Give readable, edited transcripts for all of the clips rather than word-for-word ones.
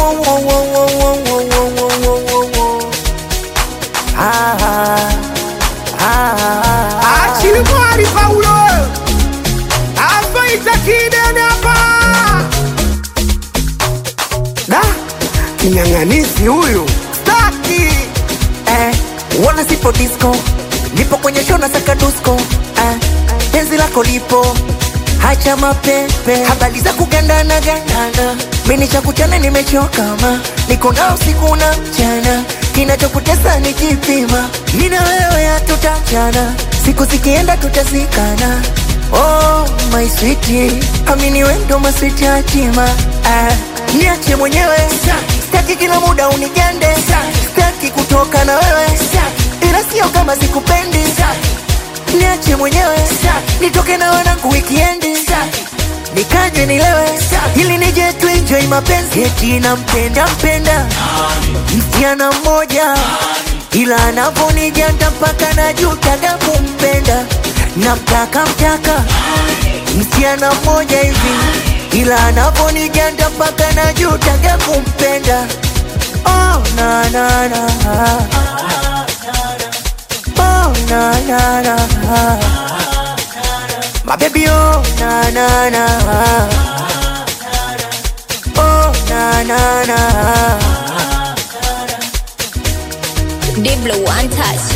Achimwari Paulo Afaita kidene hapa Da kinyang'anisi huyu Staki Wana sipo disco nipo kwenye show na saka dusko penzi lako lipo hacha mapepe habari za kugandana gandana mimi cha kuchana nimechoka ma niko nao siku na mchana kinachokutesa ni kipima nina wewe hatutachana siku zikienda tutazikana oh my sweetie amini wewe ndo my sweet hatima niache mwenyewe sitaki kila muda unigande sitaki kutoka na wewe ila sio kama sikupendi niache mwenyewe nitoke na wanangu weekend nikanywe nilewe ili nije tu enjoy mapenzi eti nampenda msichana mmoja ila anavonijanda mpaka najutaga kumpenda namtaka msichana mmoja hivi ila anavonijanda mpaka najutaga kumpenda oh na na na oh na na na my baby oh na na na oh na na na Diblo one touch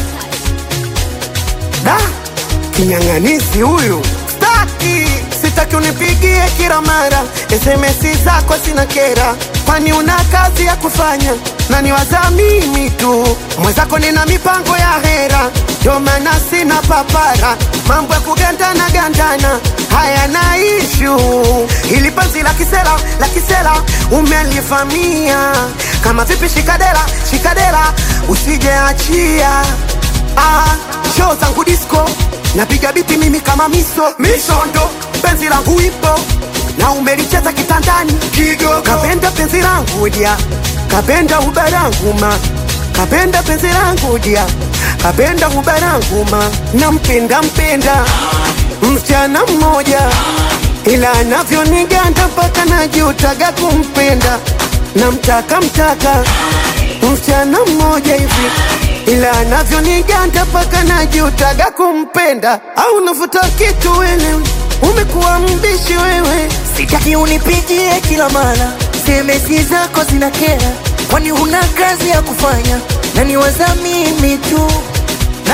Da kinyang'anisi huyu Sitaki unipigie kila mara SMS zako sina kera kwani una kazi ya kufanya na niwaza mimi tu mwenzako nina mipango ya hera ndio maana sina papara mambo ya kugandana haya na issue ili penzi la kisela umelifamia kama vipi shikadera usijeachia show zangu disco napiga biti mimi kama misondo penzi langu ipo na umelicheza kitandani kigogo kapenda penzi langu dia kapenda ubarangu ma kapenda penzi langu dia kapenda ubarangu ma nampenda msichana mmoja ila anavyoniganda mpaka najutaga kumpenda namtaka msichana mmoja hivi ila anavyoniganda mpaka najutaga kumpenda au nafuta kitu wewe umekuwa mbishi wewe sitaki unipigie kila mara SMS zako zinakera kwani huna kazi ya kufanya na niwaza mimi tu na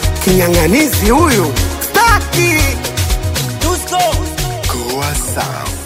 kinyang'anisi huyu Staki Goa Sound